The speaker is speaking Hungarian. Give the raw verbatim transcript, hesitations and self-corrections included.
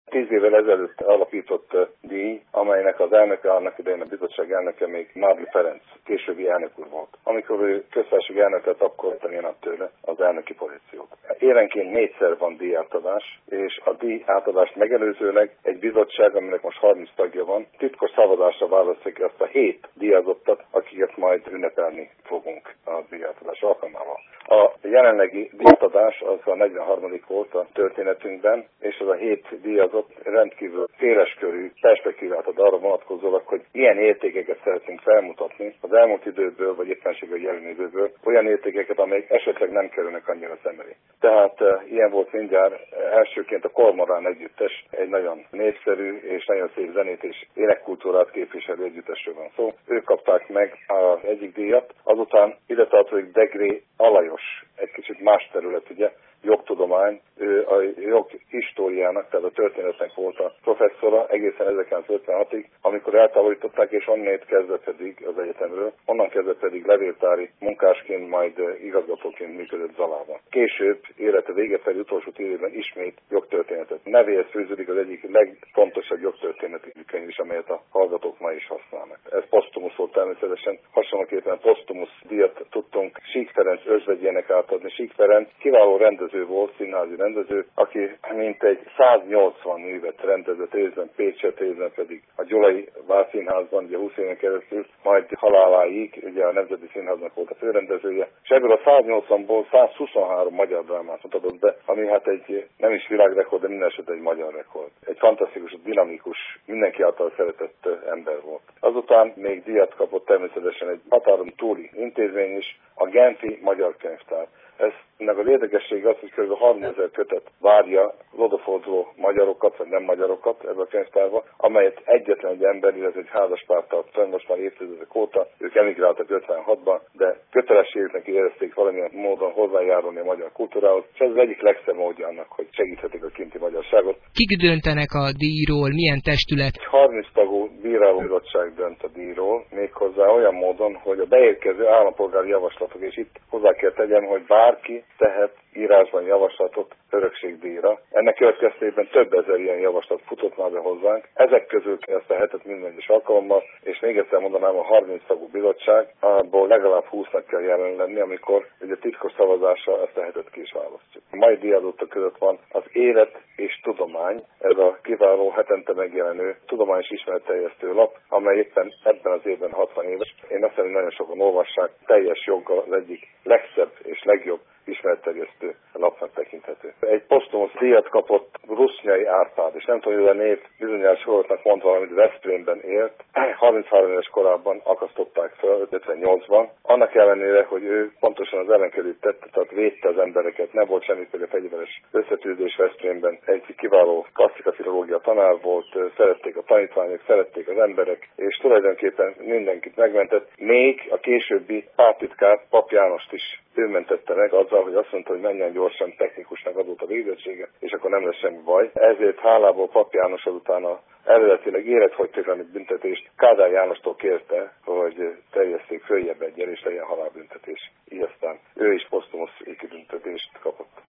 Tíz évvel ezelőtt alapított díj, amelynek az elnöke, annak idején a bizottság elnöke még Mádli Ferenc, későbbi elnök úr volt. Amikor ő köztársasági elnök lett, akkor én ad tőle az elnöki pozíciót. Évenként négyszer van díjátadás, és a díj átadást megelőzőleg egy bizottság, aminek most harminc tagja van, titkos szavazásra választják azt a hét díjazottat, akiket majd ünnepelni fogunk a díjátadás alkalmával. A jelenlegi díjátadás az a negyvenharmadik volt a történetünkben, és az a hét díjazott rendkívül széleskörű perspektívát ad arra vonatkozólag, hogy ilyen értékeket szeretnénk felmutatni az elmúlt időből, vagy éppenséggel jelen időből, olyan értékeket, amelyek esetleg nem kerülnek annyira szem elé. Tehát e, ilyen volt mindjárt elsőként a Kormorán együttes, egy nagyon népszerű és nagyon szép zenét és énekkultúrát képviselő együttesről van szó. Ők kapták meg az egyik díjat, azután ide tartozik Degré Alajos, egy kicsit más terület, ugye, jogtudomány, ő a jog históriának, tehát a történetnek volt a professzora egészen ezerkilencszázötvenhatig, amikor eltávolították, és onnét kezdve pedig az egyetemről, onnan kezdve pedig levéltári munkásként, majd igazgatóként működött Zalában. Később élete vége felé utolsó tíz évben ismét jogtörténetet. Nevéhez fűződik az egyik legfontosabb jogtörténeti könyv is, amelyet a hallgatók ma is használnak. Ez posztumusz volt természetesen, hasonlóképpen posztumusz díjat tudtunk Sík Ferenc özvegyének átadni. Sík Ferenc kiváló rendező volt, színházi rendező, aki mintegy száznyolcvan művet rendezett, részben Pécset, részben pedig a Gyulai Várszínházban, ugye húsz éven keresztül, majd haláláig, ugye a Nemzeti Színháznak volt a főrendezője, és ebből a száznyolcvanból százhuszonhárom magyar drámát mutatott be, ami hát egy nem is világrekord, de minden esetben egy magyar rekord. Egy fantasztikus, dinamikus, mindenki által szeretett ember volt. Azután még díjat kapott természetesen egy határon túli intézmény is, a Genfi Magyar Könyvtár. Ez ennek az érdekessége az, hogy kb. harmincezer kötet várja az odaforduló magyarokat, vagy nem magyarokat ebbe a könyvtárba, amelyet egyetlen egy ember, illetve egy házaspár tart fenn, most már évtizedek óta, ők emigráltak ötvenhatban, de kötelességüknek érezték valamilyen módon hozzájárulni a magyar kultúrához, és ez az egyik legszebb módja annak, hogy segíthetik a kinti magyarságot. Kik döntenek a díjról, milyen testület? Egy harminc tagú bírálóbizottság dönt a díjról, méghozzá olyan módon, hogy a beérkező állampolgári javaslatok, és itt hozzá kell tegyem, hogy bárki tehet írásban javaslatot örökségdíjra. Ennek következtében több ezer ilyen javaslat futott már be hozzánk. Ezek közül ezt a hetet minden egyes alkalommal, és még egyszer mondanám, a harminc tagú bizottság, abból legalább húsznak kell jelen lenni, amikor ugye titkos szavazással ezt a hetet ki is választjuk. A mai díjazottak között van az Élet és Tudomány, ez a kiváló hetente megjelenő tudományos ismeretterjesztő lap, amely éppen ebben az évben hatvan éves. Én azt hiszem, nagyon sokan olvassák, teljes joggal az egyik legszebb és legjobb ismeretterjesztő lapnak tekinthető. Egy posztumusz díjat kapott Rusznyai Árpád, és nem tudom, hogy a név bizonyára soroltnak mond valamit, Veszprémben élt. harminchárom éves korában akasztották fel, ötvennyolcban. Annak ellenére, hogy ő pontosan az ellenkezőt tette, tehát védte az embereket, nem volt semmiféle fegyveres összetűzés Veszprémben. Egy kiváló klasszika filológia tanár volt, szerették a tanítványok, szerették az emberek, és tulajdonképpen mindenkit megmentett. Még a későbbi pártitkár Pap Jánost is ő mentette meg azzal, hogy azt mondta, hogy menjen gyorsan, technikusnak adott a végzettsége, és akkor nem lesz semmi baj. Ezért hálából Pap János azután a eredetileg életfogytiglani büntetést Kádár Jánostól kérte, hogy terjesszék följebb egyen, és legyen halálbüntetés. Így aztán ő is posztumusz kibüntetést kapott.